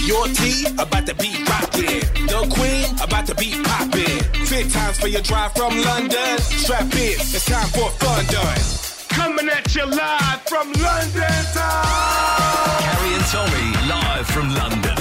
Your tea about to be rockin'. The queen about to be poppin'. 5 times for your drive from London. Strap in, it's time for fun done. Coming at you live from London town. Carrie and Tommy live from London.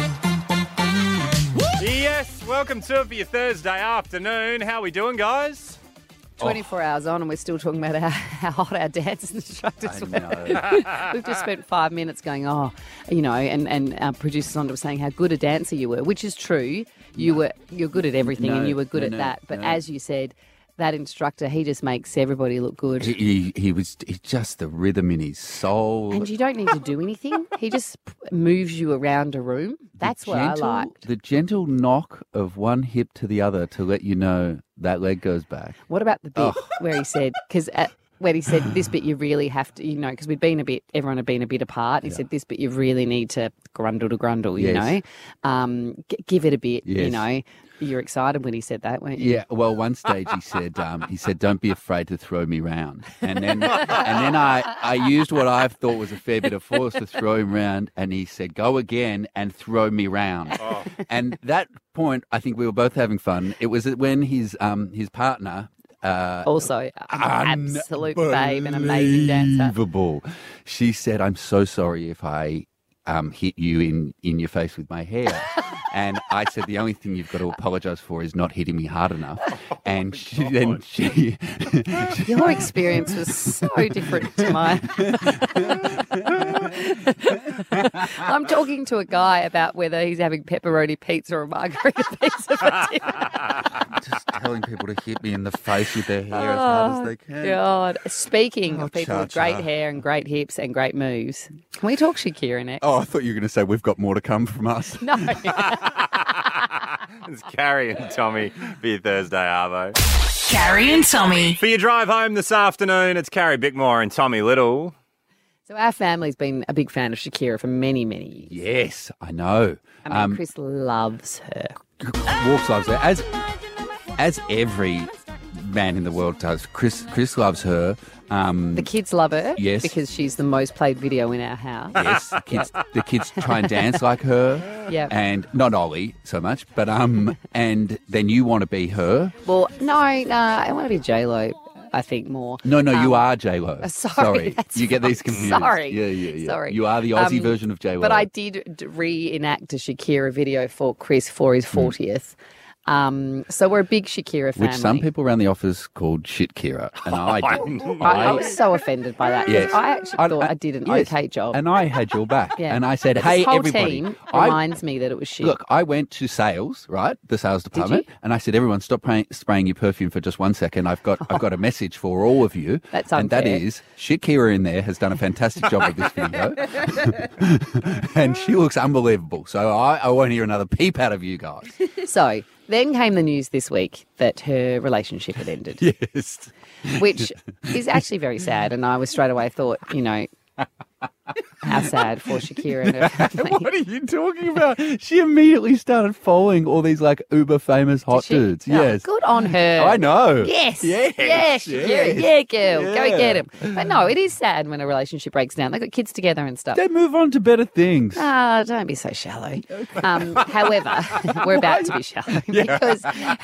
Yes, welcome to it for your Thursday afternoon. How we doing, guys? 24 hours on and we're still talking about how hot our dance instructors were. We've just spent 5 minutes going, and our producers on to saying how good a dancer you were, which is true. You're good at everything and you were good at that. But as you said, that instructor, he just makes everybody look good. He was just the rhythm in his soul. And you don't need to do anything. He just moves you around a room. That's what I liked. The gentle knock of one hip to the other to let you know that leg goes back. What about the bit where he said, when he said this bit you really have to, because everyone had been a bit apart. He said this bit you really need to grundle to grundle, give it a bit, You're excited when he said that, weren't you? Yeah. Well, one stage he said, "Don't be afraid to throw me round." And then I used what I thought was a fair bit of force to throw him round, and he said, "Go again and throw me round." Oh. And that point, I think we were both having fun. It was when his partner. Also, an absolute babe, an amazing dancer. Unbelievable. She said, "I'm so sorry if I hit you in your face with my hair." And I said, "The only thing you've got to apologise for is not hitting me hard enough." And your experience was so different to mine. I'm talking to a guy about whether he's having pepperoni pizza or margarita pizza for dinner. Just telling people to hit me in the face with their hair as hard as they can. God. Speaking of people with great hair and great hips and great moves, can we talk Shakira next? Oh, I thought you were going to say we've got more to come from us. No. It's Carrie and Tommy for your Thursday arvo. Carrie and Tommy. For your drive home this afternoon, it's Carrie Bickmore and Tommy Little. So our family's been a big fan of Shakira for many, many years. Yes, I know. I mean, Chris loves her. Walks loves her. As every man in the world does. Chris loves her. The kids love her. Yes. Because she's the most played video in our house. Yes. The kids try and dance like her. Yeah. And not Ollie so much, but and then you want to be her. Well, no, I want to be J-Lo. I think more. No, you are J-Lo. Sorry. You get these confused. Sorry. Yeah. Sorry. You are the Aussie version of J-Lo. But I did reenact a Shakira video for Chris for his 40th. So we're a big Shakira family. Which some people around the office called Shit Kira. And I did. I was so offended by that. Yes. I actually thought I did an okay job. And I had your back. Yeah. And I said, but hey, this whole everybody. Team reminds me that it was shit. Look, I went to sales, right? The sales department. Did you? And I said, everyone, stop spraying your perfume for just 1 second. I've got a message for all of you. That's unfair. And that is, Shit Kira in there has done a fantastic job with this video. And she looks unbelievable. So I won't hear another peep out of you guys. So then came the news this week that her relationship had ended. Yes. Which is actually very sad. And I was straight away thought, how sad for Shakira and her family. What are you talking about? She immediately started following all these uber famous hot dudes. No, yes. Good on her. I know. Yes. Yes. Yeah, Shakira. Yes. Yeah, girl. Go Yeah. get him. But no, it is sad when a relationship breaks down. They've got kids together and stuff. They move on to better things. Don't be so shallow. However, we're about to be shallow because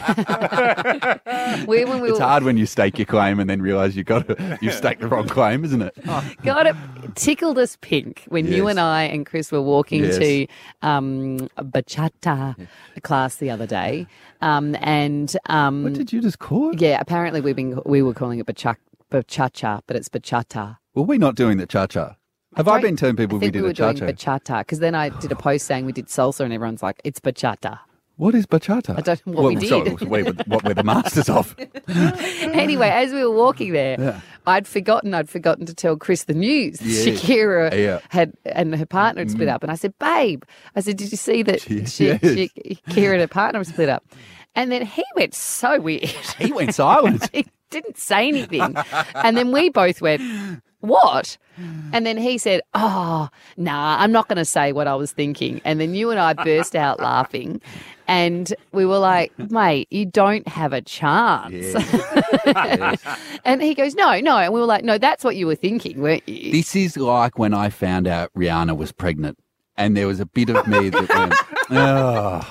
It's hard when you stake your claim and then realise you staked the wrong claim, isn't it? God, it tickled us pink when you and I and Chris were walking to a bachata class the other day. What did you just call it? Yeah, apparently we were calling it bachata, but it's bachata. Were we not doing the cha-cha? Have I been telling people we did a cha-cha? I think we were doing bachata because then I did a post saying we did salsa and everyone's like, it's bachata. What is bachata? I don't know what we did. Sorry, what we're the masters of. Anyway, as we were walking there, I'd forgotten to tell Chris the news. Yeah. Shakira and her partner had split up. And I said, babe, did you see that Shakira and her partner have split up? And then he went so weird. He went silent. He didn't say anything. And then we both went, what? And then he said, nah, I'm not going to say what I was thinking. And then you and I burst out laughing. And we were like, mate, you don't have a chance. Yes. And he goes, no. And we were like, no, that's what you were thinking, weren't you? This is like when I found out Rihanna was pregnant. and there was a bit of me that went,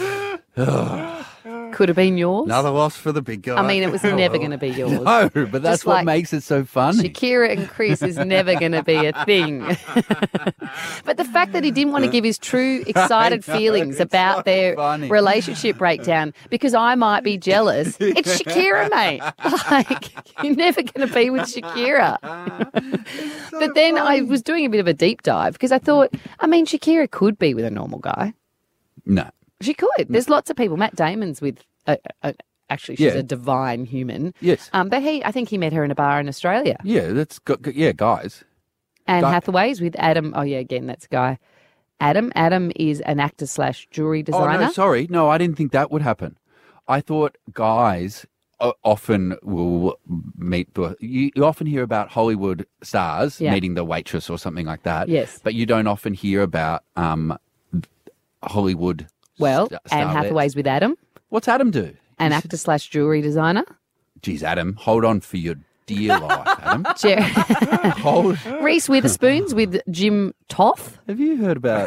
Could have been yours. another loss for the big guy. I mean, it was never going to be yours. No, but that's Just what like makes it so funny. Shakira and Chris is never going to be a thing. But the fact that he didn't want to give his true excited feelings it's about so their funny. relationship breakdown because I might be jealous. It's Shakira, mate. Like, you're never going to be with Shakira. But then I was doing a bit of a deep dive because I thought, I mean, Shakira could be with a normal guy. No. She could. There's lots of people. Matt Damon's with actually, she's Yeah. a divine human. Yes. But I think he met her in a bar in Australia. Yeah, guys. Anne Guy- Hathaway's with Adam. Oh, yeah, again, that's a guy. Adam. Adam is an actor / jewelry designer. Oh, no, sorry. No, I didn't think that would happen. I thought guys often will meet you often hear about Hollywood stars Yeah. meeting the waitress or something like that. Yes. But you don't often hear about Hollywood Well, star- Anne starlets. Hathaway's with Adam, What's Adam do? an actor / jewelry designer. Geez, Adam, hold on for your dear life, Adam. Hold. Reese Witherspoon's with Jim Toth. Have you heard about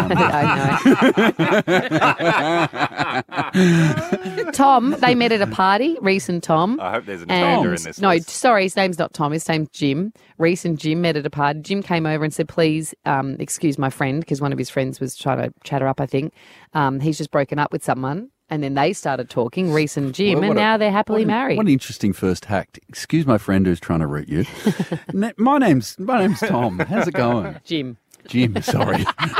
I know. Tom, they met at a party, Reese and Tom. I hope there's an And offender in this no, list. sorry, his name's not Tom. His name's Jim. Reese and Jim met at a party. Jim came over and said, "Please, excuse my friend," because one of his friends was trying to chat her up. I think he's just broken up with someone, and then they started talking, Reese and Jim, Well, and now they're happily married. What an interesting first hack. Excuse my friend who's trying to root you. My name's Tom. How's it going? Jim. Jim, sorry.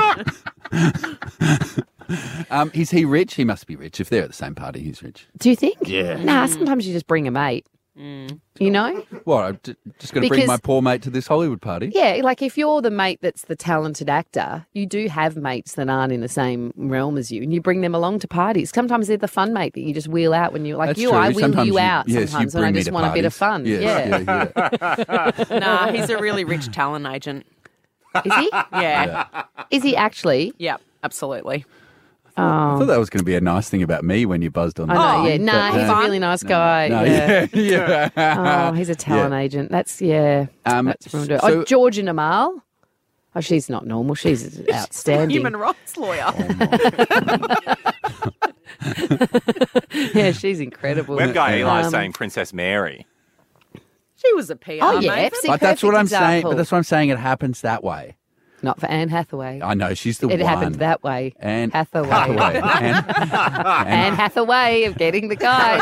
Is he rich? He must be rich. If they're at the same party, he's rich. Do you think? Yeah. Nah, sometimes you just bring a mate. You know? What? I'm just going to bring Because- my poor mate to this Hollywood party? Yeah, like if you're the mate that's the talented actor, you do have mates that aren't in the same realm as you, and you bring them along to parties. Sometimes they're the fun mate that you just wheel out when you're like That's you. true. I wheel Sometimes you out yes, sometimes you when I bring me just to want a bit of fun. parties. Yes, yeah. Nah, he's a really rich talent agent. Is he? Yeah. Is he actually? Yep, absolutely. I thought that was going to be a nice thing about me when you buzzed on I that. know, yeah. thing, Nah, but, he's a really nice guy. no, yeah. yeah. Oh, he's a talent agent. That's That's from so- oh, Georgian Amal. Oh, she's not normal. She's outstanding. Human rights lawyer. Yeah, she's incredible. We've got Eli Um, saying Princess Mary. She was a PR Oh, yeah. maven. See, But that's what perfect I'm saying. example. But that's what I'm saying. It happens that way. Not for Anne Hathaway. I know she's the It one. happened that way. And Hathaway. Anne Anne Hathaway of getting the guys.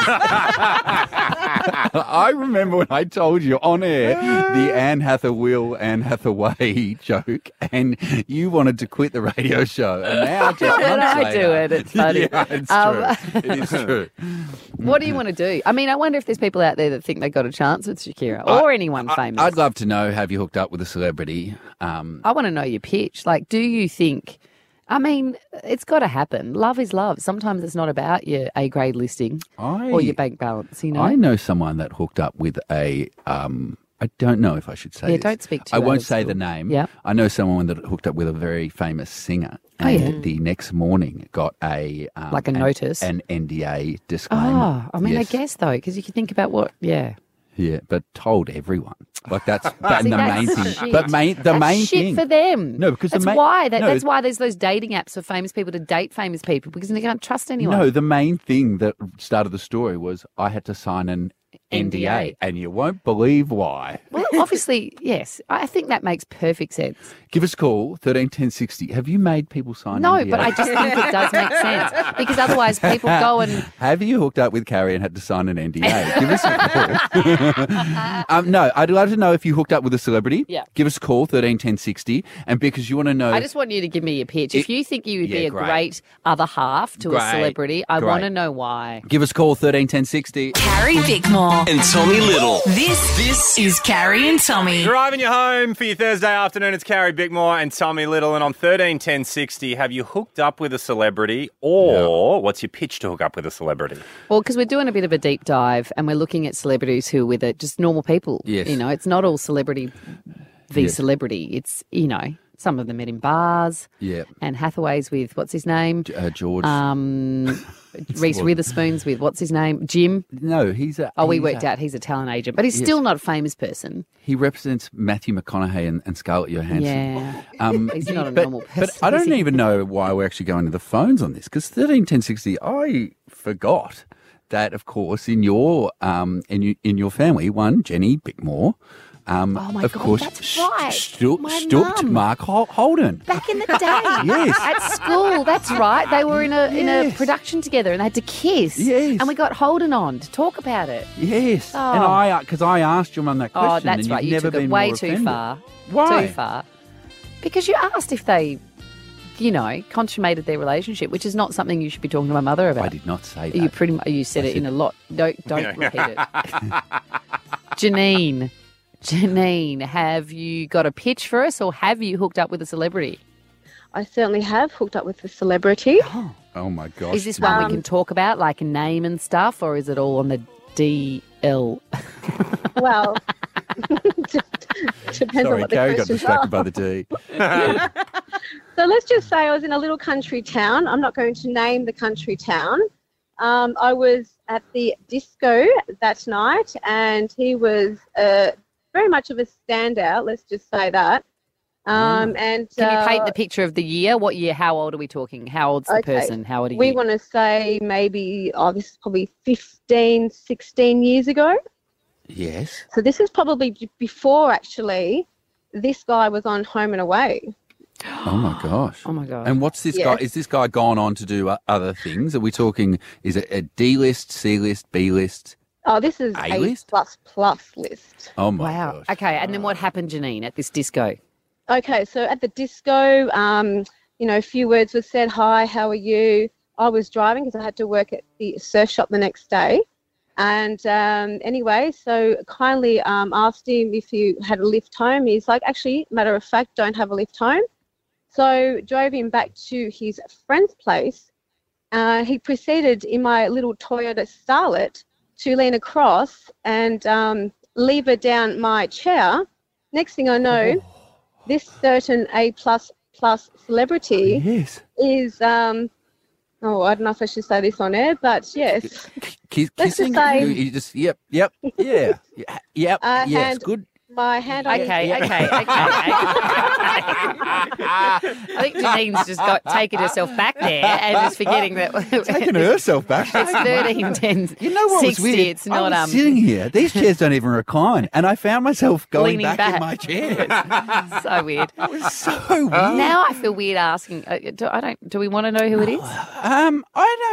I remember when I told you on air the Anne Hathaway joke, and you wanted to quit the radio show. And now, just When months I later, do it, it's funny. Yeah, it's true. It is true. What do you want to do? I mean, I wonder if there's people out there that think they got a chance with Shakira or anyone famous. I'd love to know, have you hooked up with a celebrity? I want to know your pitch. Like, do you think... I mean, it's got to happen. Love is love. Sometimes it's not about your A-grade listing or your bank balance, you know? I know someone that hooked up with a... I don't know if I should say Yeah, this. don't speak too I won't out of say school. the name. Yeah. I know someone that hooked up with a very famous singer. Oh, And yeah. the next morning got a... Like a notice? An NDA disclaimer. Oh, I mean, Yes. I guess, though, because you can think about what... Yeah. Yeah, but told everyone. Like that's but See, the main that's thing. shit. But the That's main shit thing for them. No, because that's the why no, that's why there's those dating apps for famous people to date famous people because they can't trust anyone. No, the main thing that started the story was I had to sign an NDA, NDA. and you won't believe why. Well, obviously, yes. I think that makes perfect sense. Give us a call 131060. Have you made people sign? No, NDA? but I just think it does make sense because otherwise people go and Have you hooked up with Carrie and had to sign an NDA? Give us a call. No, I'd love to know if you hooked up with a celebrity. Yeah. Give us a call 131060, and because you want to know. I just want you to give me your pitch. If you think you would be Yeah, a great. great other half to a Great. celebrity, I Great. want to know why. Give us a call 131060. Carrie Bickmore. And Tommy Little. This is Carrie and Tommy. Driving you home for your Thursday afternoon, it's Carrie Bickmore and Tommy Little. And on 131060, have you hooked up with a celebrity or what's your pitch to hook up with a celebrity? Well, because we're doing a bit of a deep dive and we're looking at celebrities who are with it, just normal people. Yes. You know, it's not all celebrity v Yes. celebrity. It's, you know, Some of them met in bars. Yeah. Anne Hathaway's with, what's his name? George. Reese Witherspoon's with, what's his name? Jim? No, he's a... Oh, we he's worked a- out he's a talent agent, but he's Yes. still not a famous person. He represents Matthew McConaughey and Scarlett Johansson. Yeah. He's not a but, normal person. But I is don't he? even know why we're actually going to the phones on this, because 131060, I forgot that, of course, in your in your family, one, Jenny Bickmore, Oh my of God, course, that's right. My stooped mum. Mark Holden. Back in the day. Yes. At school, that's right. They were in a Yes. production together and they had to kiss. Yes. And we got Holden on to talk about it. Yes. Oh. And because I asked your mum that question. Oh, that's and right. You've You never took it been way more too offended. far. Why? Too far. Because you asked if they, consummated their relationship, which is not something you should be talking to my mother about. I did not say that. You said it in a lot. Don't repeat it. Janine, have you got a pitch for us, or have you hooked up with a celebrity? I certainly have hooked up with a celebrity. Oh, my gosh. Is this one we can talk about, like a name and stuff, or is it all on the DL? Well, depends on Sorry, what the Carrie got questions distracted are. by the D. So let's just say I was in a little country town. I'm not going to name the country town. I was at the disco that night, and he was very much of a standout. Let's just say that. And Can you paint the picture of the year? What year? How old are we talking? How old's the Okay. person? How old are you? we want to say maybe, this is probably 15, 16 years ago. Yes. So this is probably before, actually, this guy was on Home and Away. Oh, my gosh. Oh, my God. And what's this Yes. guy? Is this guy gone on to do other things? Are we talking, is it a D list, C list, B list? Oh, this is A-list? A++ list. Oh, my Wow. gosh. Okay, and then what happened, Janine, at this disco? Okay, so at the disco, a few words were said. Hi, how are you? I was driving because I had to work at the surf shop the next day. And anyway, so kindly asked him if he had a lift home. He's like, actually, matter of fact, don't have a lift home. So drove him back to his friend's place. He proceeded in my little Toyota Starlet to lean across and lever down my chair. Next thing I know, this certain A++ celebrity Yes. is, I don't know if I should say this on air, but yes. Kissing? Let's just say- You just, yep, yeah, yep, yes, and good. My hand on Okay. I think Janine's just taken herself back there and just forgetting that Taking herself back. it's 13:10. You know what 60. was weird? It's not I was sitting here. These chairs don't even recline, and I found myself going Leaning back in back. my chair. so weird. So weird. Now I feel weird asking. Do we want to know who it is? I'm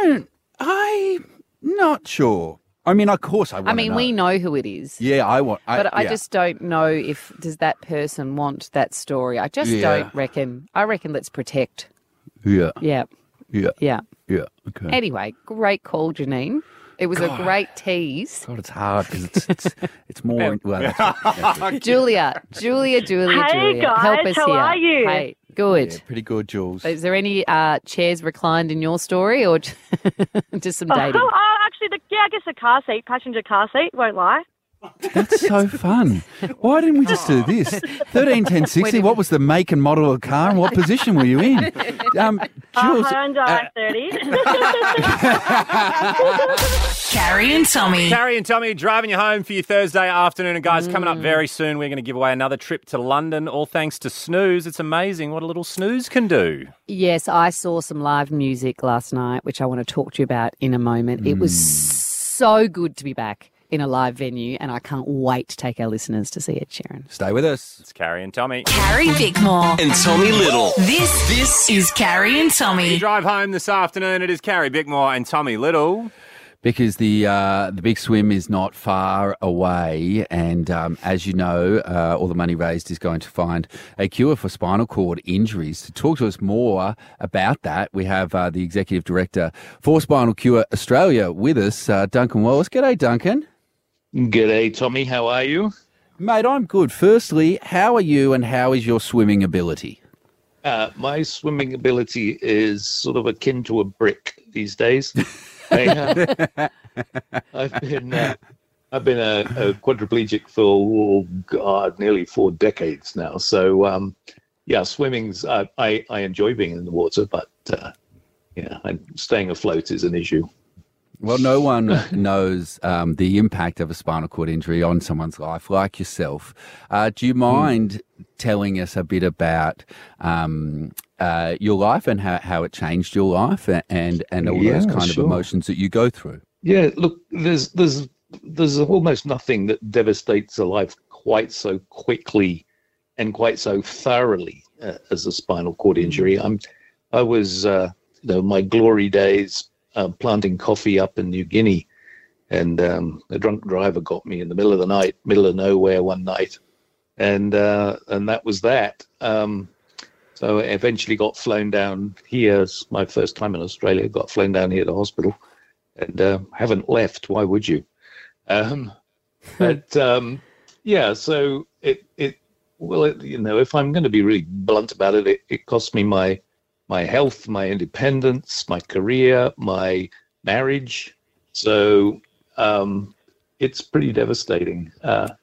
not sure. I mean, of course I want I to mean, know. we know who it is. Yeah, I want. But I yeah. just don't know if does that person want that story. I just Yeah. don't reckon. I reckon let's protect. Yeah, Yeah, yeah, yeah. yeah. Okay. Anyway, great call, Janine. It was a great tease. God, it's hard because it's more. Well, that's right. Julia. Hey, Julia. Help guys, us how here. are you? Hey, good. Yeah, pretty good, Jules. Is there any chairs reclined in your story or just some dating? Actually, I guess a car seat, passenger car seat, won't lie. That's so fun. Why didn't we just do this? 131060. What was the make and model of the car, and what position were you in? Jules, Hyundai 30. Carrie and Tommy. Carrie and Tommy driving you home for your Thursday afternoon. And guys, coming up very soon, we're going to give away another trip to London, all thanks to Snooze. It's amazing what a little snooze can do. Yes, I saw some live music last night, which I want to talk to you about in a moment. It was so good to be back in a live venue, and I can't wait to take our listeners to see Ed Sheeran. stay with us. It's Carrie and Tommy. Carrie Bickmore. And Tommy Little. This is Carrie and You Tommy. drive home this afternoon. It is Carrie Bickmore and Tommy Little. Because the big swim is not far away, and as you know, all the money raised is going to find a cure for spinal cord injuries. To talk to us more about that, we have the Executive Director for Spinal Cure Australia with us, Duncan Wallace. G'day, Duncan. G'day, Tommy. How are you? Mate, I'm good. Firstly, how are you and how is your swimming ability? My swimming ability is sort of akin to a brick these days. I've been a quadriplegic for nearly 4 decades now. So yeah, swimming's, I enjoy being in the water, but staying afloat is an issue. Well, no one knows the impact of a spinal cord injury on someone's life like yourself. Do you mind telling us a bit about your life and how it changed your life and all those kind of emotions that you go through? Yeah, look, there's almost nothing that devastates a life quite so quickly and quite so thoroughly as a spinal cord injury. I was, my glory days planting coffee up in New Guinea, and a drunk driver got me in the middle of the night, middle of nowhere one night, and that was that. So I eventually got flown down here. It's my first time in Australia. Got flown down here to hospital, and haven't left. Why would you? So if I'm going to be really blunt about it, it cost me my health, my independence, my career, my marriage. So it's pretty devastating.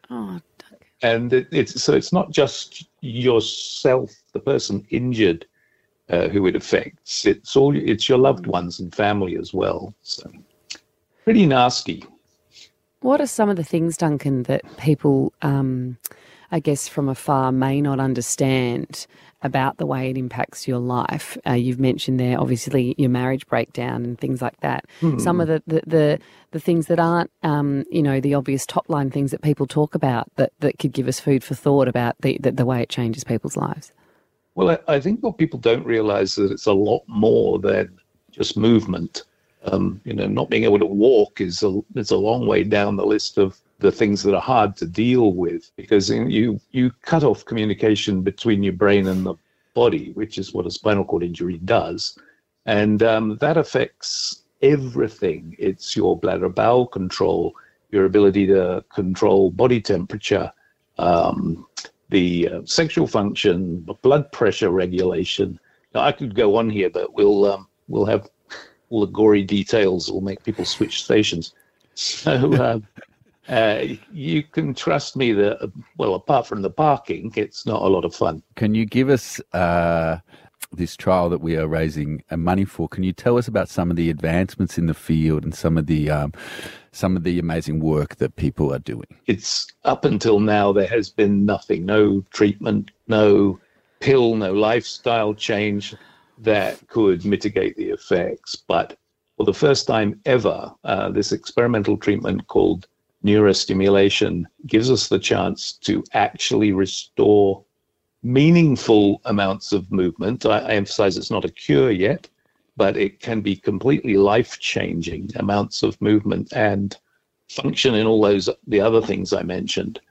And it's not just yourself, the person injured, who it affects. It's your loved ones and family as well. So pretty nasty. What are some of the things, Duncan, that people, I guess, from afar may not understand about the way it impacts your life? You've mentioned there, obviously, your marriage breakdown and things like that. Some of the things that aren't, the obvious top-line things that people talk about that could give us food for thought about the way it changes people's lives. Well, I think what people don't realise is that it's a lot more than just movement. Not being able to walk is a long way down the list of the things that are hard to deal with, because you cut off communication between your brain and the body, which is what a spinal cord injury does. And that affects everything. It's your bladder bowel control, your ability to control body temperature, the sexual function, blood pressure regulation. Now, I could go on here, but we'll have all the gory details will make people switch stations. So you can trust me that, apart from the parking, it's not a lot of fun. Can you give us this trial that we are raising money for? Can you tell us about some of the advancements in the field and some of the amazing work that people are doing? It's up until now, there has been nothing, no treatment, no pill, no lifestyle change that could mitigate the effects. But for the first time ever, this experimental treatment called neurostimulation gives us the chance to actually restore meaningful amounts of movement. I emphasize it's not a cure yet, but it can be completely life-changing amounts of movement and function in all the other things I mentioned.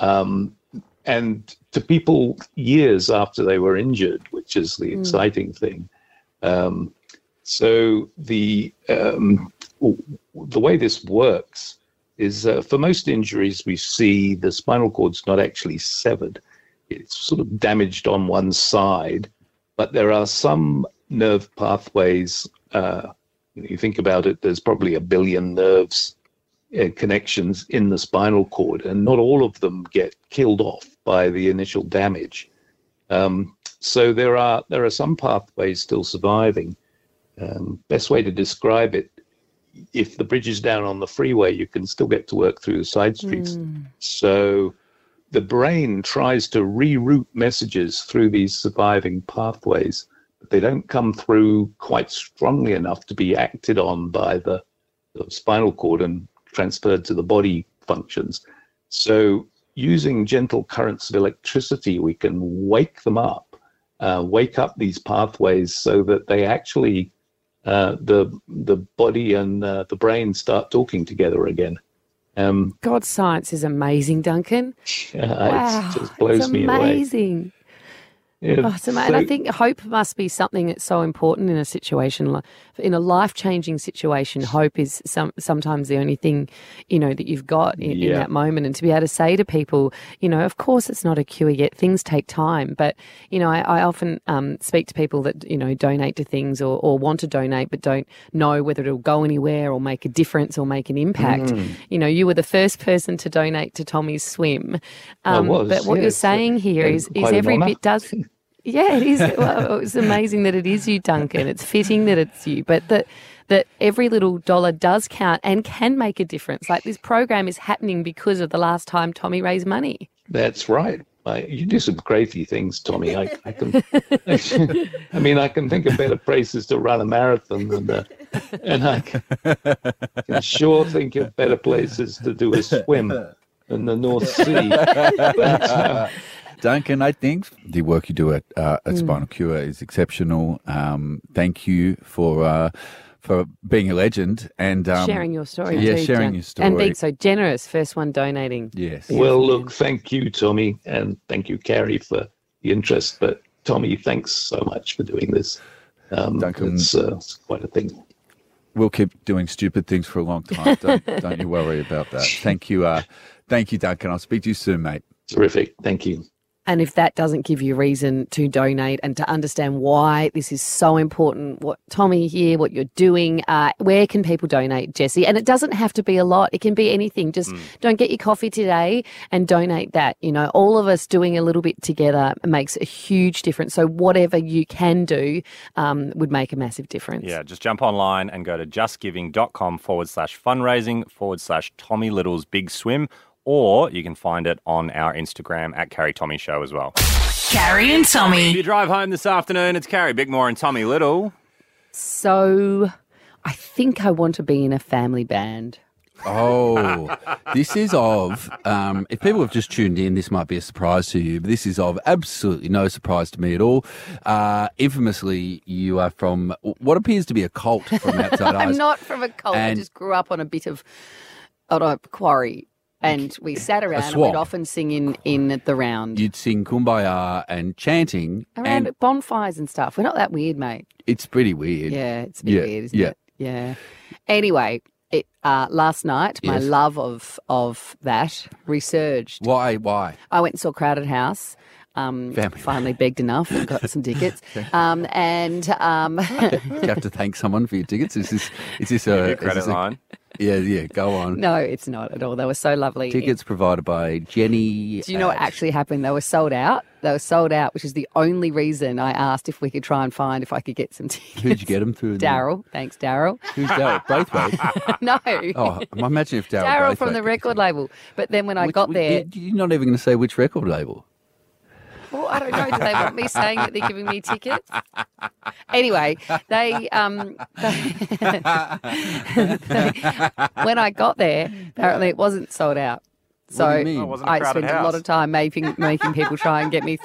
And to people years after they were injured, which is the exciting thing. So the way this works is for most injuries we see the spinal cord's not actually severed. It's sort of damaged on one side, but there are some nerve pathways. You think about it, there's probably 1 billion nerves connections in the spinal cord, and not all of them get killed off by the initial damage. So there are some pathways still surviving. Best way to describe it, if the bridge is down on the freeway, you can still get to work through the side streets. So the brain tries to reroute messages through these surviving pathways, but they don't come through quite strongly enough to be acted on by the spinal cord and transferred to the body functions. So using gentle currents of electricity, we can wake them up, wake up these pathways so that they actually, the body and the brain start talking together again. God's science is amazing, Duncan. Wow, it just blows me away. It's amazing. Yeah, And I think hope must be something that's so important in a situation, in a life-changing situation. Hope is sometimes the only thing, that you've got in that moment. And to be able to say to people, of course it's not a cure yet, things take time. But, I often speak to people that, donate to things or want to donate but don't know whether it'll go anywhere or make a difference or make an impact. You were the first person to donate to Tommy's Swim. I was, but what you're saying here is every bit does... Yeah, it is. Well, it's amazing that it is you, Duncan. It's fitting that it's you, but that every little dollar does count and can make a difference. Like, this program is happening because of the last time Tommy raised money. That's right. You do some crazy things, Tommy. I can, I mean, I can think of better places to run a marathon than, and I can sure think of better places to do a swim than the North Sea. But, Duncan, I think the work you do at Spinal Cure is exceptional. Thank you for being a legend and sharing your story. Yeah, too, sharing your story. And being so generous, first one donating. Yes. well, look, thank you, Tommy, and thank you, Carrie, for the interest. But Tommy, thanks so much for doing this. Duncan, it's quite a thing. We'll keep doing stupid things for a long time. Don't you worry about that. Thank you, Duncan. I'll speak to you soon, mate. Terrific. Thank you. And if that doesn't give you reason to donate and to understand why this is so important, what Tommy here, what you're doing, where can people donate, Jesse? And it doesn't have to be a lot. It can be anything. Just don't get your coffee today and donate that. You know, all of us doing a little bit together makes a huge difference. So whatever you can do would make a massive difference. Yeah, just jump online and go to justgiving.com/fundraising/Tommy Little's Big Swim. Or you can find it on our Instagram at Carrie Tommy Show as well. Carrie and If Tommy. you drive home this afternoon, it's Carrie Bickmore and Tommy Little. So I think I want to be in a family band. Oh, this is of, if people have just tuned in, this might be a surprise to you, but this is of absolutely no surprise to me at all. Infamously, you are from what appears to be a cult from outside eyes. I'm not from a cult. I just grew up on a quarry. And we sat around and we'd often sing in the round. You'd sing Kumbaya and chanting. Around bonfires and stuff. We're not that weird, mate. It's pretty weird. Yeah, it's a bit weird, isn't it? Yeah. Anyway, last night, my love of that resurged. Why? I went and saw Crowded House. Finally begged enough and got some tickets. Do you have to thank someone for your tickets? Is this a credit line? Yeah, go on. No, it's not at all. They were so lovely. Tickets provided by Jenny. Do you know what actually happened? They were sold out. Which is the only reason I asked if we could try and find if I could get some tickets. Who'd you get them through? Daryl. Thanks, Daryl. Who's Daryl? Braithwaite? No. Oh, imagine if Daryl from the record label. But then when I got there... You're not even going to say which record label. Well, I don't know. Do they want me saying that they're giving me tickets? Anyway, when I got there, apparently it wasn't sold out. So What do you mean? I spent a lot of time making people try and get me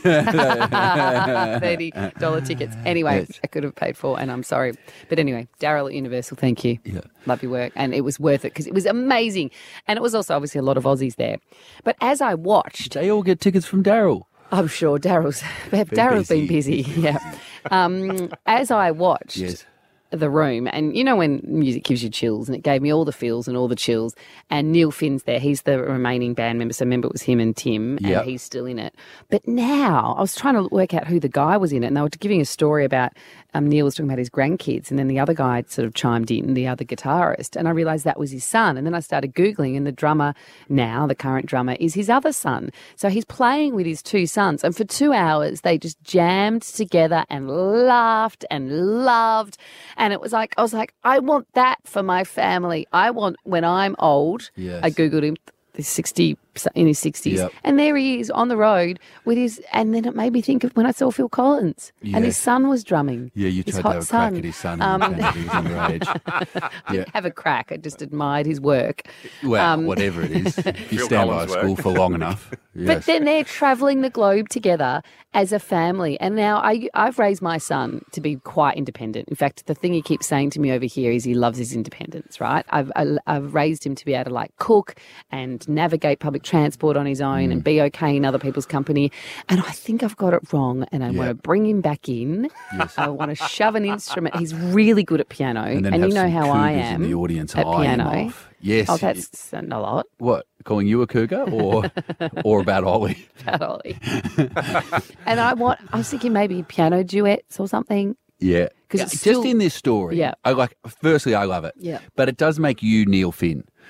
$30 tickets. Anyway, I could have paid for, and I'm sorry. But anyway, Daryl at Universal, thank you. Yeah. Love your work. And it was worth it because it was amazing. And it was also obviously a lot of Aussies there. But as I watched... They all get tickets from Daryl. I'm sure Daryl's been busy. Yeah. As I watched the room, and you know when music gives you chills, and it gave me all the feels and all the chills. And Neil Finn's there; he's the remaining band member. So remember, it was him and Tim, and he's still in it. But now I was trying to work out who the guy was in it, and they were giving a story about Neil was talking about his grandkids, and then the other guy sort of chimed in, the other guitarist, and I realised that was his son. And then I started Googling, and the drummer now, the current drummer, is his other son. So he's playing with his two sons, and for 2 hours they just jammed together and laughed and loved. And it was like, I was like, I want that for my family. I want, when I'm old, I Googled him, in his 60s. And there he is on the road with his, and then it made me think of when I saw Phil Collins and his son was drumming. Yeah, you tried to have a crack at his son and he was underage. I didn't have a crack. I just admired his work. Well, whatever it is. If you stand by a school for long enough. Yes. But then they're travelling the globe together as a family. And now I've raised my son to be quite independent. In fact, the thing he keeps saying to me over here is he loves his independence, right? I've raised him to be able to like cook and navigate public transport on his own and be okay in other people's company. And I think I've got it wrong, and I want to bring him back in. Yes. I want to shove an instrument. He's really good at piano, and you know how I am in the audience at piano. Yes. Oh, that's a lot. What, calling you a cougar or about Ollie? About Ollie. And I was thinking maybe piano duets or something. Yeah. Because just in this story, I love it. Yeah. But it does make you Neil Finn.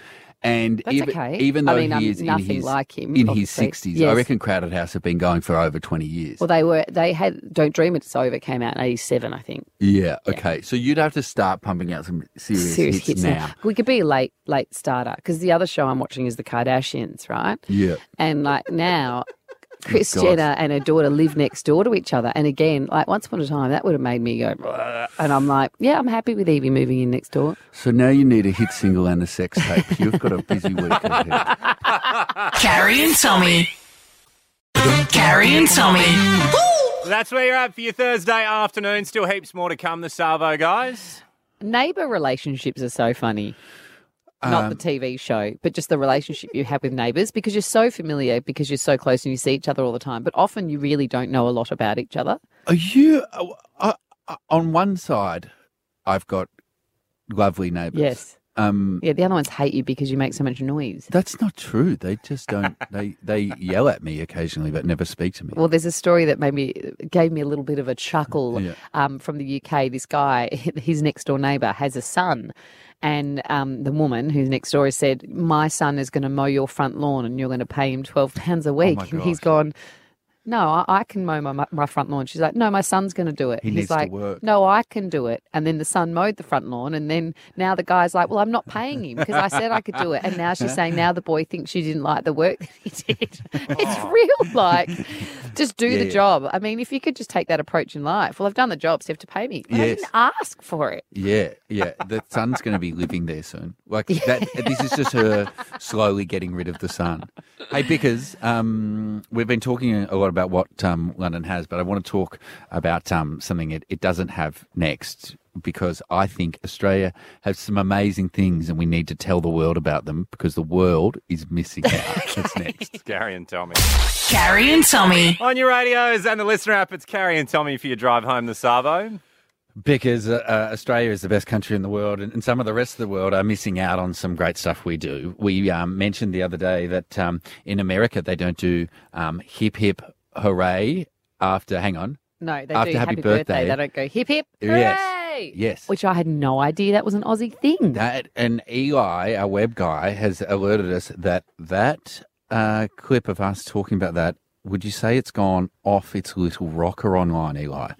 And That's okay. even though I mean, he I'm is nothing like him, in obviously. his 60s, I Yes. reckon Crowded House have been going for over 20 years. Well, they had Don't Dream It's Over came out in 87, I think. Yeah, okay. So you'd have to start pumping out some serious hits now. We could be a late starter because the other show I'm watching is The Kardashians, right? Yeah. And like now, Kris God. Jenner and her daughter live next door to each other. And again, like once upon a time, that would have made me go, "Bleh." And I'm like, yeah, I'm happy with Evie moving in next door. So now you need a hit single and a sex tape. You've got a busy week ahead. Carrie and Tommy. Carrie and Tommy. That's where you're at for your Thursday afternoon. Still heaps more to come, the Savo guys. Neighbour relationships are so funny. Not the TV show, but just the relationship you have with neighbours because you're so familiar, because you're so close and you see each other all the time. But often you really don't know a lot about each other. Are you on one side? I've got lovely neighbours. Yes. Yeah, the other ones hate you because you make so much noise. That's not true. They just don't. They yell at me occasionally, but never speak to me. Well, there's a story that gave me a little bit of a chuckle Yeah. from the UK. This guy, his next door neighbour, has a son. And the woman who's next door has said, my son is going to mow your front lawn and you're going to pay him £12 a week. my And he's gosh. gone, no, I can mow my front lawn. She's like, no, my son's going to do it. He He's needs to like, work. no, I can do it. And then the son mowed the front lawn. And then now the guy's like, well, I'm not paying him because I said I could do it. And now she's saying now the boy thinks she didn't like the work that he did. It's real, like, just do the Yeah. job. I mean, if you could just take that approach in life, well, I've done the job, so you have to pay me. But I Yes. didn't ask for it. Yeah. The son's going to be living there soon. Like that. This is just her slowly getting rid of the son. Hey, because we've been talking a lot about what London has, but I want to talk about something it doesn't have next. Because I think Australia has some amazing things and we need to tell the world about them because the world is missing out. That's next. It's Carrie and Tommy. Carrie and Tommy. On your radios and the listener app, it's Carrie and Tommy for your drive home, the Savo. Because Australia is the best country in the world and some of the rest of the world are missing out on some great stuff we do. We mentioned the other day that in America they don't do hip hip hooray after, hang on. No, they After do happy happy birthday. birthday. They don't go hip hip. Yes. Hooray! Yes. Which I had no idea that was an Aussie thing. That and Eli, our web guy, has alerted us that clip of us talking about that, would you say it's gone off its little rocker online, Eli?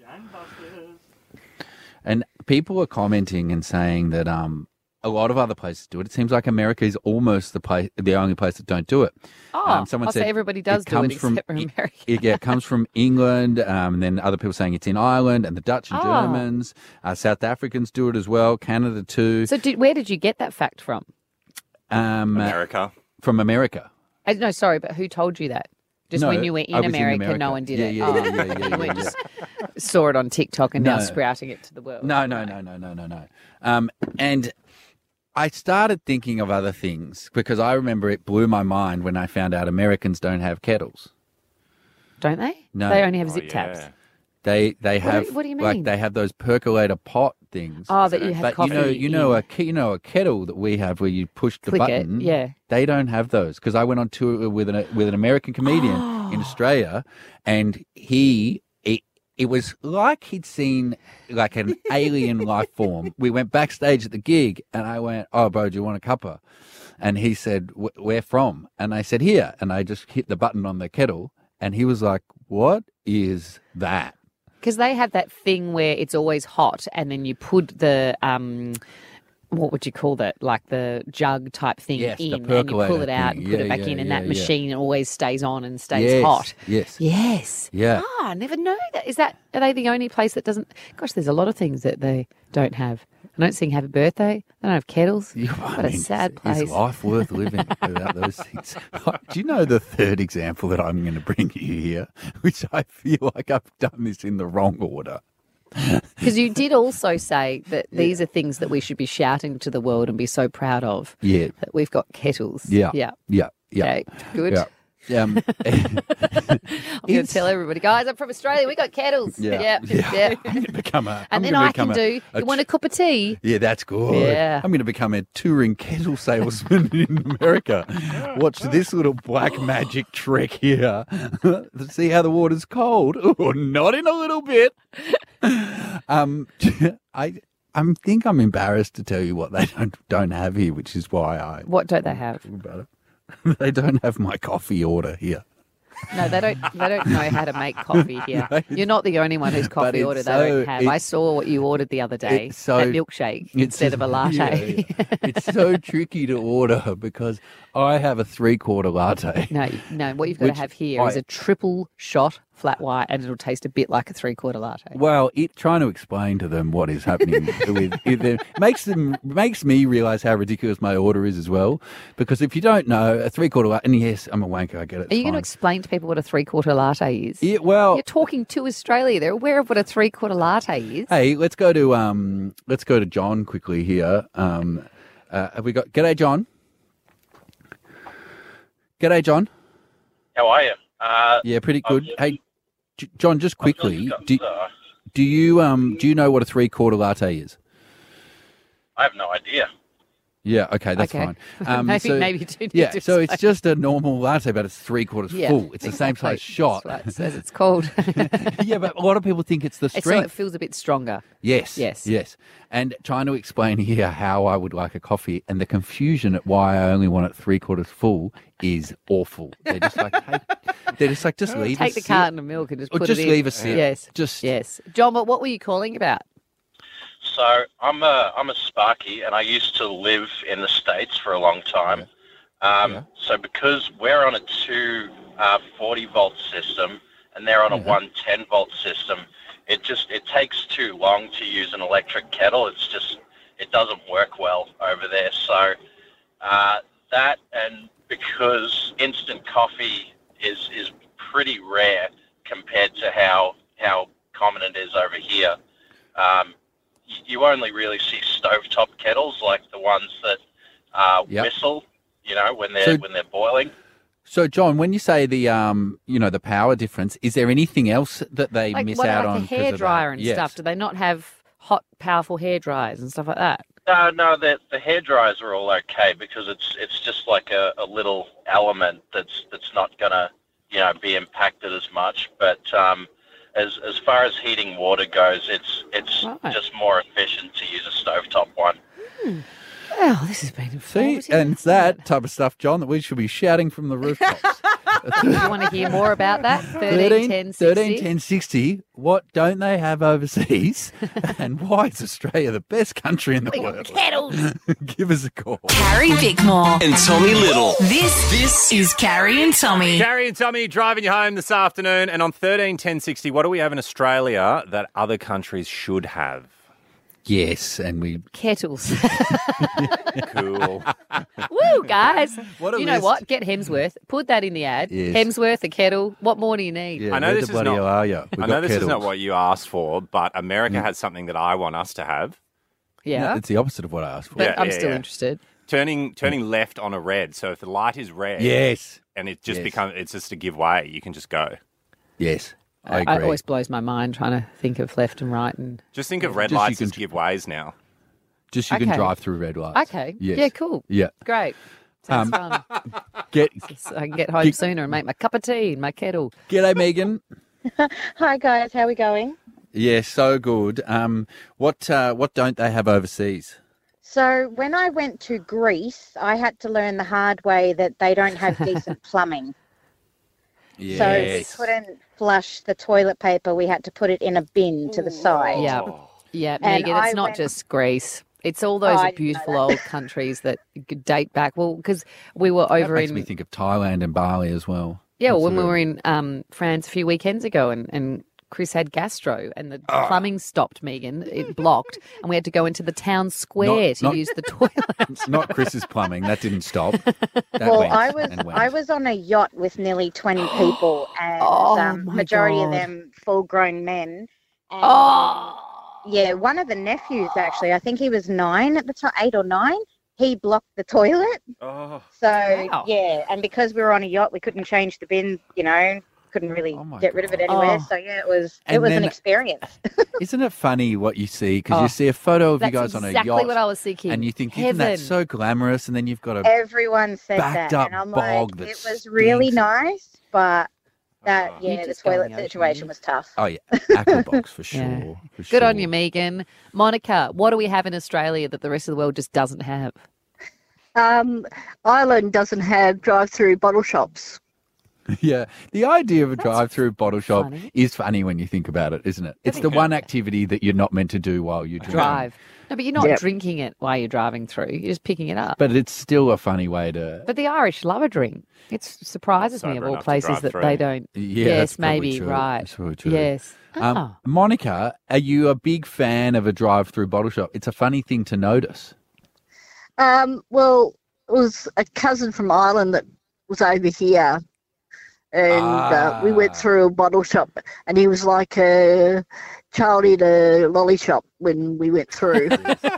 And people are commenting and saying that a lot of other places do it. It seems like America is almost the only place that don't do it. Oh, Someone I'll said say everybody does do it comes except for America. It comes from England, and then other people saying it's in Ireland, and the Dutch and Germans. South Africans do it as well, Canada too. So where did you get that fact from? America. From America. No, sorry, but who told you that? Just No, when you were I in was America, no one did it. Yeah, Oh, yeah. you weren't just saw it on TikTok and now No. sprouting it to the world. No. And I started thinking of other things because I remember it blew my mind when I found out Americans don't have kettles. Don't they? No. They only have zip tabs. They have what do you like mean? they have those percolator pot things. Oh, that you have But coffee. you know a kettle that we have where you push the Click it, button. yeah. They don't have those because I went on tour with an American comedian in Australia, and it was like he'd seen like an alien life form. We went backstage at the gig, and I went, "Oh, bro, do you want a cuppa?" And he said, "Where from?" And I said, "Here." And I just hit the button on the kettle, and he was like, "What is that?" Because they have that thing where it's always hot and then you put the, what would you call that? Like the jug type thing Yes, the in and you pull percolator it out thing. and put it Yeah, back yeah, in and yeah, that yeah. machine always stays on and stays Yes, hot. yes. Yes. Yeah. Ah, I never know that. Are they the only place that doesn't? Gosh, there's a lot of things that they don't have. I don't sing Happy Birthday. They don't have kettles. What a sad place. Is life worth living without those things? Do you know the third example that I'm going to bring you here, which I feel like I've done this in the wrong order? Because you did also say that these are things that we should be shouting to the world and be so proud of. Yeah. That we've got kettles. Yeah. Yeah. Yeah. Okay, good. Yeah. I'm going to tell everybody, guys, I'm from Australia. We got kettles. Yeah. Yeah. I'm going to become a. And then I can do, you want a cup of tea? Yeah, that's good. Yeah. I'm going to become a touring kettle salesman in America. Watch this little black magic trick here. See how the water's cold. Oh, not in a little bit. think I'm embarrassed to tell you what they don't have here, which is why I What don't they have? talk about it. They don't have my coffee order here. No, they don't know how to make coffee here. No, You're not the only one whose coffee it's order they so- don't have. I saw what you ordered the other day, it's so- a milkshake instead of a latte. Yeah. It's so tricky to order because I have a 3/4 latte. No, what you've got Which to have here is I- a triple shot flat white, and it'll taste a bit like a 3/4 latte. Well, trying to explain to them what is happening with it makes me realise how ridiculous my order is as well. Because if you don't know, a 3/4 latte, and yes, I'm a wanker, I get it. Are you going to explain to people what a 3/4 latte is? Yeah, well, You're talking to Australia. They're aware of what a 3/4 latte is. hey, let's go to John quickly here. Have we got? G'day, John. G'day, John. How are you? Yeah, pretty good. Hey, John, just quickly, do I you know what a 3/4 latte is? have no idea. Yeah, okay, that's Okay. fine. Maybe you do need Yeah, to so it's explain. just a normal latte, but it's 3/4 Yeah, full. It's the same exactly. size shot. That's what it says it's called. Yeah, but a lot of people think it's the So it strength. feels a bit stronger. Yes, Yes. yes. And trying to explain here how I would like a coffee and the confusion at why I only want it 3/4 full is awful. They're just like, just leave Take a the sip. carton of milk and just Or put just it in. leave a sip. Yes. Just Yes. John, but what were you calling about? So I'm a Sparky, and I used to live in the States for a long time. So because we're on a 240-volt system and they're on a 110-volt system, it takes too long to use an electric kettle. It doesn't work well over there. So that, and because instant coffee is pretty rare compared to how common it is over here. You only really see stovetop kettles, like the ones that whistle, when they're boiling. So, John, when you say the the power difference, is there anything else that they miss out on? Like a hairdryer and Yes. stuff. Do they not have hot, powerful hair dryers and stuff like that? No, the hair dryers are all okay because it's just like a little element that's not gonna be impacted as much. But as far as heating water goes, it's Right. just more efficient to use a stovetop one. Well, this has been See, informative. and it's that type of stuff, John, that we should be shouting from the rooftops. You want to hear more about that? 13 10 60. 10 60. What don't they have overseas? And why is Australia the best country in the world? Kettles. Give us a call. Carrie Bickmore. And Tommy Little. This is Carrie and Tommy. Carrie and Tommy driving you home this afternoon. And on 13 10 60, what do we have in Australia that other countries should have? Yes, and we... Kettles. Cool. Woo, guys. What a You know list. what? Get Hemsworth. Put that in the ad. Yes. Hemsworth, a kettle. What more do you need? Yeah, I know where this the is bloody not- hell are you? I know this is not what you asked for, but America has something that I want us to have. Yeah. It's the opposite of what I asked for. But Yeah, I'm yeah, still yeah. interested. Turning left on a red. So if the light is red Yes, and it just Yes. it's just a give way, you can just go. yes, I It agree. always blows my mind trying to think of left and right. And Just think of red Just you lights can- as give ways now. Just you can Okay. drive through red lights. Okay. Yes. Yeah, cool. Yeah. Great. Sounds fun. Get So I can get home sooner and make my cup of tea in my kettle. G'day, Megan. Hi guys, how are we going? Yeah, so good. What don't they have overseas? So when I went to Greece, I had to learn the hard way that they don't have decent plumbing. Yes. So we couldn't flush the toilet paper. We had to put it in a bin to the side. Yeah. Yeah, And Megan, it's I not went- just Greece. It's all those I didn't know beautiful that. old countries that date back. Well, because we were That over makes in me think of Thailand and Bali as well. yeah, well, That's when we a- were in France a few weekends ago, and Chris had gastro, and the Ah. plumbing stopped. Megan, it blocked, and we had to go into the town square to not- use the toilet. Not Chris's plumbing. That didn't stop. That Well, went I was and went. I was on a yacht with nearly 20 people, and Oh, my majority God. of them full-grown men. And, Oh. yeah, one of the nephews actually, I think he was 9 at the time, 8 or 9. He blocked the toilet. Oh. So Wow. yeah, and because we were on a yacht, we couldn't change the bin. Couldn't really Oh, my get rid of it God. anywhere. Oh. So yeah, it was And an then- experience. Isn't it funny what you see? Because Oh, you see a photo of you That's guys on a exactly yacht, what I was thinking. and you think, isn't that Heaven. so glamorous? And then you've got a Everyone said backed that, up and I'm bog like, that it was really stinks. nice, but That You the just go in toilet the ocean, situation was tough. Oh, yeah. Aquabox for sure. Yeah. For Good on sure. you, Megan. Monica, what do we have in Australia that the rest of the world just doesn't have? Ireland doesn't have drive-through bottle shops. Yeah, the idea of a drive-through bottle shop funny. is funny when you think about it, isn't it? It's the one activity that you're not meant to do while you Drive. No, but you're not Yep. drinking it while you're driving through. You're just picking it up. But it's still a funny way to. But the Irish love a drink. It surprises me of Sober all enough to places drive that through. they don't. Yeah, yes, that's probably maybe, true. right. That's probably true. Yes. Oh. Monica, are you a big fan of a drive-through bottle shop? It's a funny thing to notice. Well, it was a cousin from Ireland that was over here, and we went through a bottle shop, and he was like a child in a lolly shop when we went through.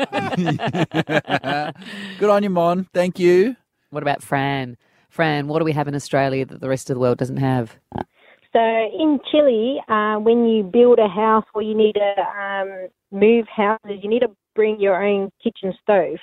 Good on you, Mon. Thank you. What about Fran? Fran, what do we have in Australia that the rest of the world doesn't have? So in Chile, when you build a house or you need to move houses, you need to bring your own kitchen stove.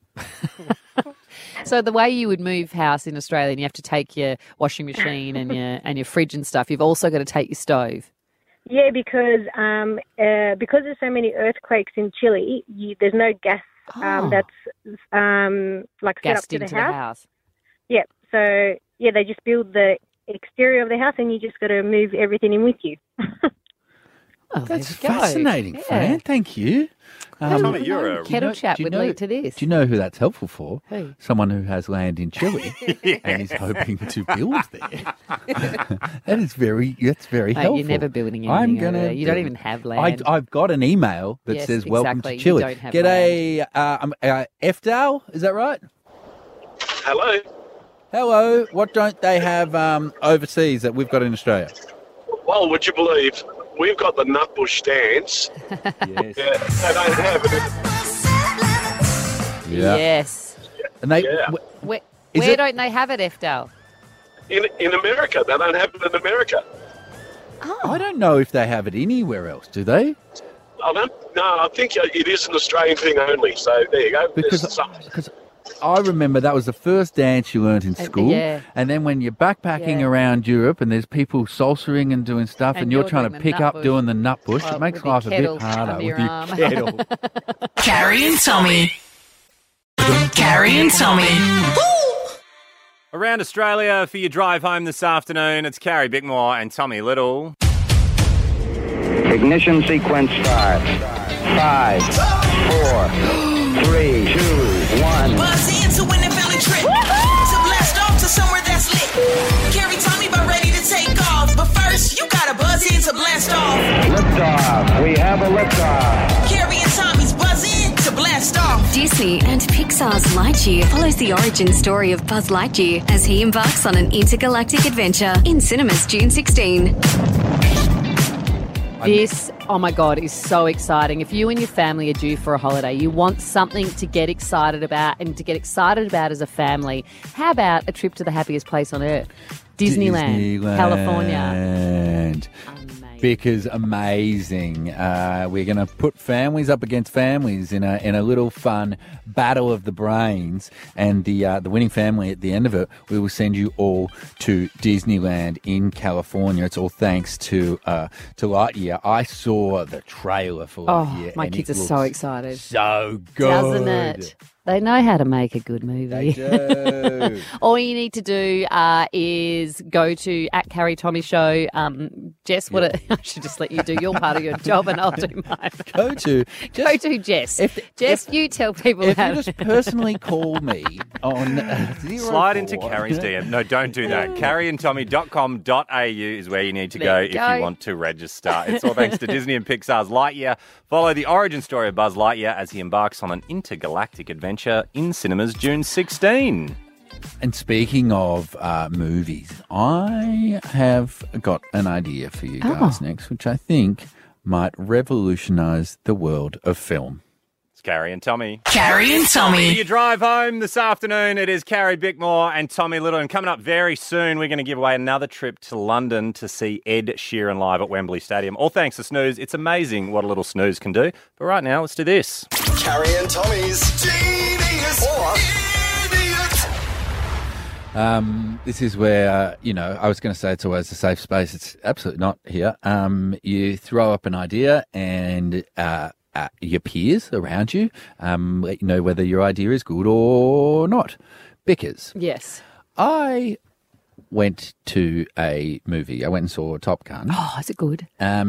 So the way you would move house in Australia, and you have to take your washing machine and your fridge and stuff, you've also got to take your stove. Yeah, because there's so many earthquakes in Chile, there's no gas that's like set up Gassed to into the the house. house. Yeah, so they just build the exterior of the house, and you just got to move everything in with you. Oh, That's there you go. fascinating, Yeah. Fran. Thank you. Tommy, you're a Kettle chat would lead to this. Do you know who that's helpful for? Who? Someone who has land in Chile and is hoping to build there. That's very Mate, helpful. you're never building anything I'm over gonna there. You don't even have I, land. I've got an email that Yes, says welcome exactly. to You Chile. don't have G'day, FDAL, is that right? Hello. Hello. What don't they have overseas that we've got in Australia? Well, would you believe we've got the nutbush stands? Yes. Yeah, they don't have it. Yeah. Yes. And they Where, Is where it- don't they have it, FDAL? In America. They don't have it in America. I don't know if they have it anywhere else, do they? I think it is an Australian thing only. So there you go. Because I remember that was the first dance you learnt in school. yeah. And then when you're backpacking Yeah. around Europe and there's people salsering and doing stuff and, And you're you're trying doing to the pick nut up bush. doing the nut bush, Oh, it makes with your life a kettle bit harder under with your your arm. kettle. Carrie and Tommy. Carrie and Tommy. Around Australia for your drive home this afternoon, it's Carrie Bickmore and Tommy Little. Ignition sequence start. 5, 4, 3, 2, 1. Buzz in to win the valley trip. To blast off to somewhere that's lit. Carrie Tommy about ready to take off. But first, you gotta buzz in to blast off. Liftoff. We have a liftoff. Carrie and Tommy's buzz in to blast off. Disney and Pixar's Lightyear follows the origin story of Buzz Lightyear as he embarks on an intergalactic adventure in cinemas June 16. This, oh my God, is so exciting. If you and your family are due for a holiday, you want something to get excited about and to get excited about as a family, how about a trip to the happiest place on earth? Disneyland. California. Because amazing. We're going to put families up against families in a little fun battle of the brains, and the winning family at the end of it, we will send you all to Disneyland in California. It's all thanks to Lightyear. I saw the trailer for Lightyear. Oh, my and kids it are so looks excited. So good, Doesn't it? They know how to make a good movie. They do. All you need to do is go to @Carrie Tommy Show. Jess, I should just let you do your part of your job and I'll do mine. Go to Jess. Jess, you tell people If how you just personally call me on 04. Slide into Carrie's DM. No, don't do that. CarrieandTommy.com.au is where you need to go There if you go. you want to register. It's all thanks to Disney and Pixar's Lightyear. Follow the origin story of Buzz Lightyear as he embarks on an intergalactic adventure in cinemas June 16. And speaking of movies, I have got an idea for you guys next, which I think might revolutionise the world of film. It's Carrie and Tommy. Carrie and Tommy. For your drive home this afternoon, it is Carrie Bickmore and Tommy Little. And coming up very soon, we're going to give away another trip to London to see Ed Sheeran live at Wembley Stadium. All thanks to Snooze. It's amazing what a little snooze can do. But right now, let's do this. Carrie and Tommy's Genius or Idiot. This is where, I was going to say it's always a safe space. It's absolutely not here. You throw up an idea and your peers around you let you know whether your idea is good or not. Bickers. Yes. I went to a movie. I went and saw Top Gun. Oh, is it good?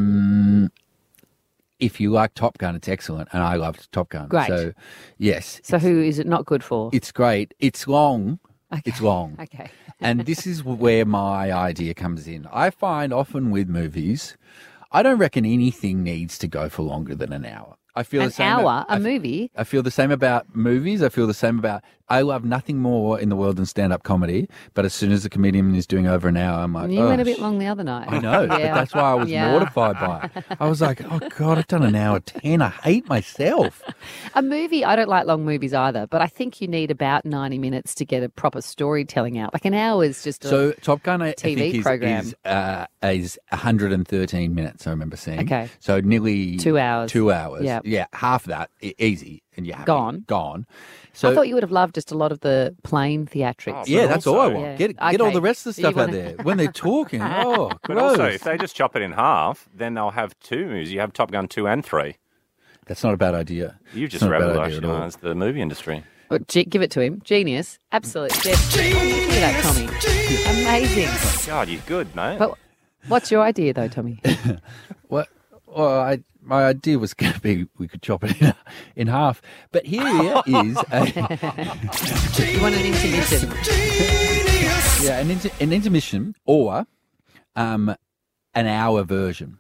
If you like Top Gun, it's excellent, and I loved Top Gun. Great. So, yes. So who is it not good for? It's great. It's long. Okay. It's long. Okay. And this is where my idea comes in. I find often with movies, I don't reckon anything needs to go for longer than an hour. I feel An the same hour? A movie? I feel the same about movies. I feel the same about. I love nothing more in the world than stand-up comedy. But as soon as the comedian is doing over an hour, I'm like, You went a bit long the other night. I know, but Yeah. that's why I was Yeah. mortified by it. I was like, oh God, I've done an hour 10. I hate myself. A movie, I don't like long movies either, but I think you need about 90 minutes to get a proper storytelling out. Like an hour is just a So Top Gun, I TV think program. is 113 minutes. I remember seeing. Okay. So nearly 2 hours. 2 hours. Yeah. Yeah, half that easy, and you're happy. Gone. So I thought you would have loved just a lot of the plain theatrics. yeah, that's all I want. Yeah. Get all Okay. the rest of the stuff You out wanna- there when they're talking. Oh, But gross. also, if they just chop it in half, then they'll have two movies. You have Top Gun 2 and 3. That's not a bad idea. You It's just not a bad idea at all. revolutionised the movie industry. Well, give it to him. Genius. Absolute. Yes. Look at that, Tommy. Amazing. God, you're good, mate. But what's your idea, though, Tommy? What? Well, my idea was going to be we could chop it in half. But here is You want an intermission? yeah, an intermission or an hour version.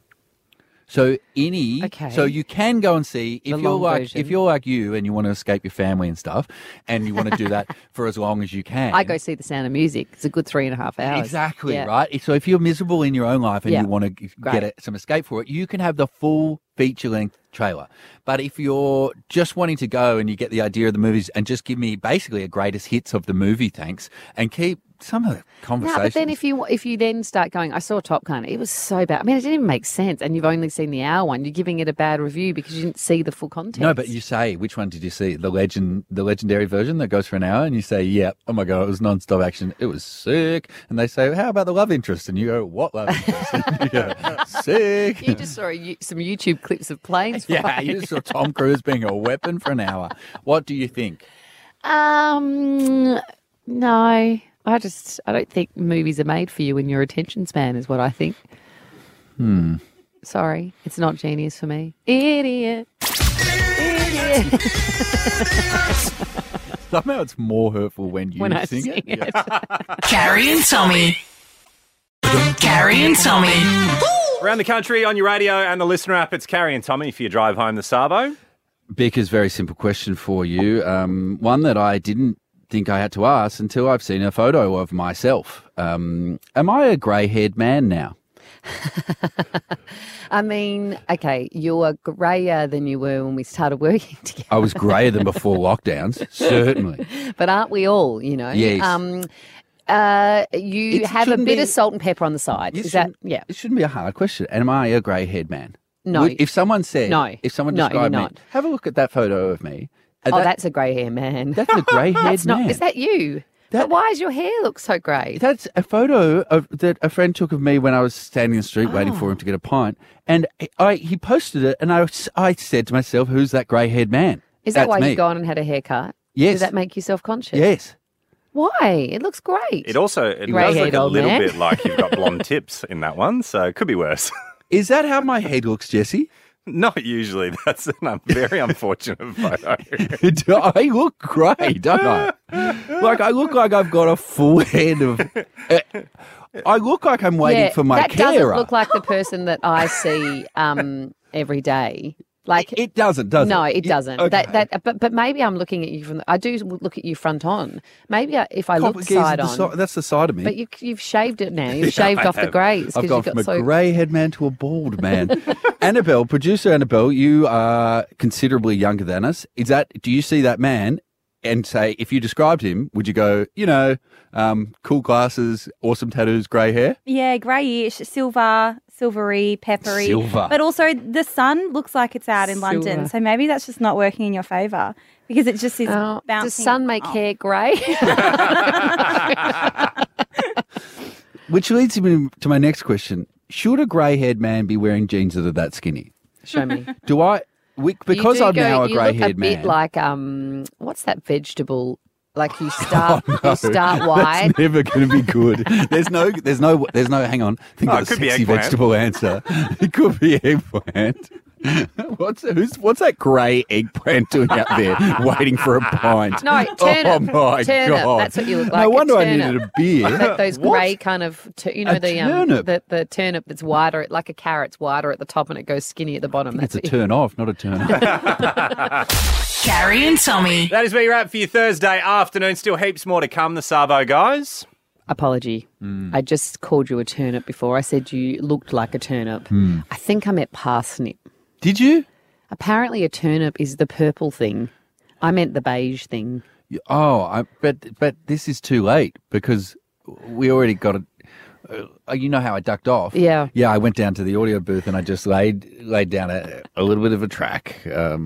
So so you can go and see if you're long like version. if you're like you and you want to escape your family and stuff, and you want to do that for as long as you can. I go see The Sound of Music. It's a good 3.5 hours. Exactly, Yeah. right? So if you're miserable in your own life and Yeah. you want to get some escape for it, you can have the full feature-length trailer. But if you're just wanting to go and you get the idea of the movies and just give me basically a greatest hits of the movie, thanks, and keep some of the conversations. No, but then if you then start going, I saw Top Gun, it was so bad. I mean, it didn't even make sense, and you've only seen the hour one. You're giving it a bad review because you didn't see the full context. No, but you say, which one did you see? The legendary version that goes for an hour, and you say, yeah, oh my God, it was non-stop action. It was sick. And they say, how about the love interest? And you go, what love interest? And you go, sick. You just saw some YouTube clips of planes Yeah, flying. you saw Tom Cruise being a weapon for an hour. What do you think? No. I don't think movies are made for you in your attention span, is what I think. Sorry, it's not genius for me. Idiot. Idiot. Somehow it's more hurtful when you When I sing sing it. Carrie and Tommy. Carrie and Tommy. Around the country on your radio and the listener app, it's Carrie and Tommy for your drive home the Sabo. Becca's very simple question for you. One that I didn't think I had to ask until I've seen a photo of myself. Am I a grey-haired man now? I mean, okay, you're greyer than you were when we started working together. I was greyer than before lockdowns, certainly. But aren't we all, you know? Yes. You It have a shouldn't bit be- of salt and pepper on the side. It Is that, shouldn't- yeah. It shouldn't be a hard question. Am I a grey-haired man? No. If someone said, No. if someone No, described you're me, not. have a look at that photo of me. Oh, that's a grey hair man. That's a grey-haired That's not, man. Is that you? But why does your hair look so grey? That's a photo that a friend took of me when I was standing in the street waiting for him to get a pint. And he posted it, and I said to myself, who's that grey-haired man? Is that That's why me. you've gone and had a haircut? Yes. Does that make you self-conscious? Yes. Why? It looks great. It does look Grey-haired a old little man. bit like you've got blonde tips in that one, so it could be worse. Is that how my head looks, Jesse? Not usually. That's a very unfortunate photo. I look great, don't I? Like, I look like I've got a full head of... I look like I'm waiting for my that doesn't carer. look like the person that I see every day. Like It doesn't, does it? No, it doesn't. Okay. But maybe I'm looking at you I do look at you front on. Maybe if I look side on. That's the side of me. But you've shaved it now. You've shaved off the greys. I've 'cause gone you've from got a so grey-haired man to a bald man. Producer Annabelle, you are considerably younger than us. Do you see that man and say, if you described him, would you go, cool glasses, awesome tattoos, grey hair? Yeah, greyish, silvery, peppery. Silver. But also the sun looks like it's out in London, so maybe that's just not working in your favour because it just is bouncing. Does sun make hair grey? Which leads me to my next question. Should a grey-haired man be wearing jeans that are that skinny? Show me. Because I'm now a grey-haired you look a man. bit like, what's that vegetable? Like you start wide. It's never going to be good. There's no. Hang on. Think of a could be sexy eggplant. vegetable answer. It could be eggplant. What's that grey eggplant doing out there, waiting for a pint? No, turnip. Oh my Turnip. God! That's what you look like. No wonder I turnip. needed a beer. Those grey kind of, turnip? the turnip that's wider, like a carrot's wider at the top and it goes skinny at the bottom. It's a turn off, not a turn up. Carrie and Tommy. That is where you're at for your Thursday afternoon. Still heaps more to come, the Savo guys. Apology. I just called you a turnip before. I said you looked like a turnip. I think I meant parsnip. Did you? Apparently a turnip is the purple thing. I meant the beige thing. But this is too late because we already got it. You know how I ducked off? Yeah. Yeah, I went down to the audio booth and I just laid down a little bit of a track.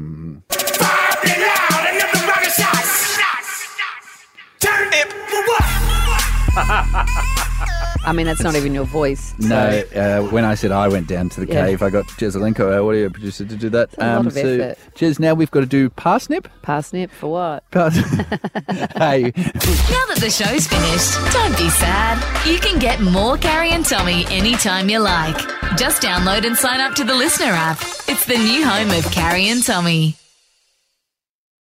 I mean, that's not even your voice. No, when I said I went down to the cave, I got Jezzelenko, our audio producer, to do that. A lot of effort. Jez, now we've got to do parsnip. Parsnip for what? Hey. Now that the show's finished, don't be sad. You can get more Carrie and Tommy anytime you like. Just download and sign up to the Listener app. It's the new home of Carrie and Tommy.